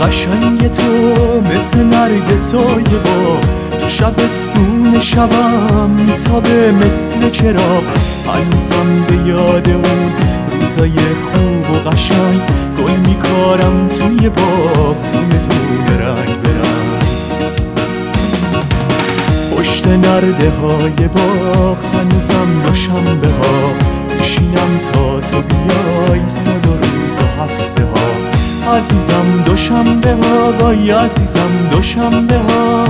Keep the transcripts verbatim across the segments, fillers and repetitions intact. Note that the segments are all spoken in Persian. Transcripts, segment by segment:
قشنگ تو مثل نرگسای با تو شبستون شبم میتابه مثل چراغ. هنوزم به یاد اون روزای خوب و قشنگ گل میکارم توی باغ دونه دونه رنگ برنگ. پشت نرده های باغ هنوزم دوشنبه ها میشینم تا تو بیای سال و روز و هفته ها. عزیزم دوشنبه ها وای عزیزم دوشنبه ها.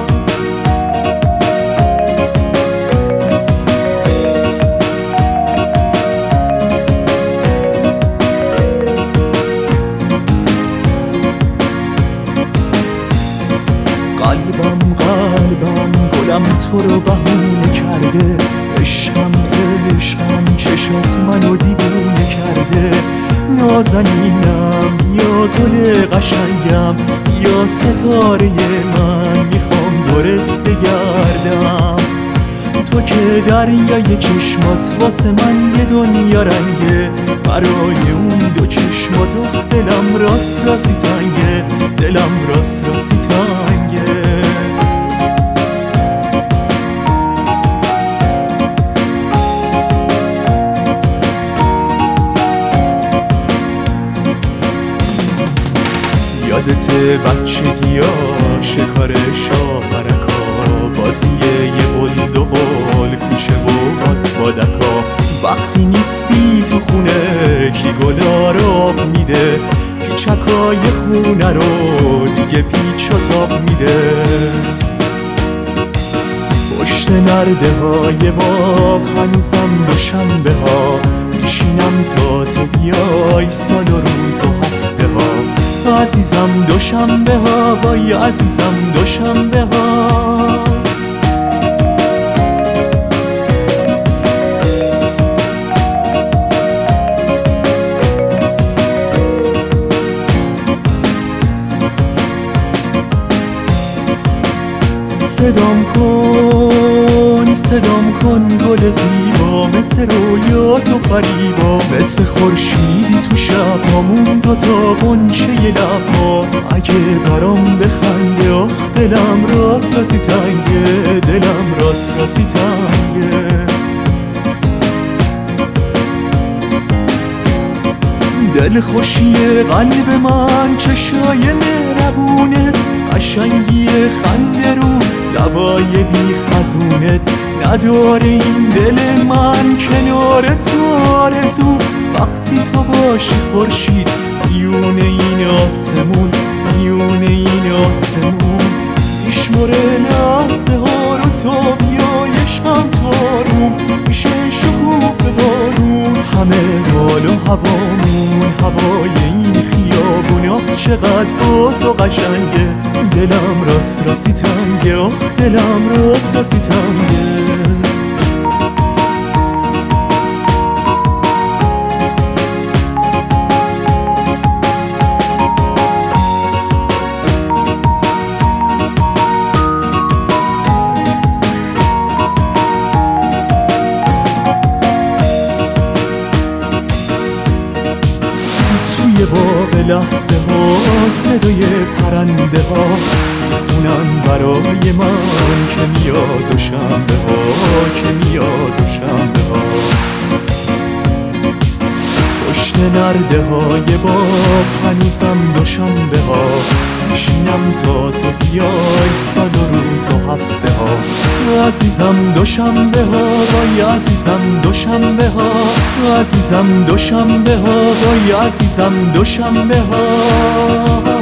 قلبم قلبم گلم تو رو بهونه کرده، عشقم عشقم چشات منو دیوونه کرده. نازنینم یا گل قشنگم یا ستاره من میخوام دورت بگردم. تو که دریای چشمات واسه من یه دنیا رنگه، برای اون دو چشمات آخ دلم راست راستی تنگه، دلم راست راستی تنگه. یادت بچگی ها شکار شاهرکا، بازی یه بلد و قل کوچه و باد بادکا. وقتی نیستی تو خونه کی گلا رو آب میده، پیچکای خونه رو دیگه پیچ و تاب میده. پشت نرده های باغ هنوزم دوشنبه ها میشینم تا تو بیای سال و روز و هفته ها. عزیزم دوشنبه ها وای عزیزم دوشنبه ها. صدام کن صدام کن گل زیبا، مثل رویات و فریبا، مثل خورشیدی تو شب هامون دوتا غنچه لبها. اگه برام بخنده آخ دلم راست راستی تنگه، دلم راست راستی تنگه. دل خوشی قلب من چشای مهربونت، قشنگی خنده رو لبای بی خزونت. نداره این دل من کنار تو آرزو، وقتی تو باشی خورشید میونه این آسمون، میونه این آسمون. میشمره لحظه ها رو تا بیایش هم تاروم، میشه شکوفه بارون همه حال و هوامون. هوای این خیابون آخ چقدر با تو قشنگه، دلم راست راستی تنگه آخ دلم راست راستی تنگه. توی باغ لحظه ها صدای پرنده ها خونن برای من که میاد و شنبه ها، که میاد و شنبه ها. پشت نرده های باغ هنوزم دوشنبه ها میشینم تا تو بیای سال و روز و هفته ها. عزیزم دوشنبه ها وای عزیزم دوشنبه ها. عزیزم دوشنبه ها وای عزیزم دوشنبه ها.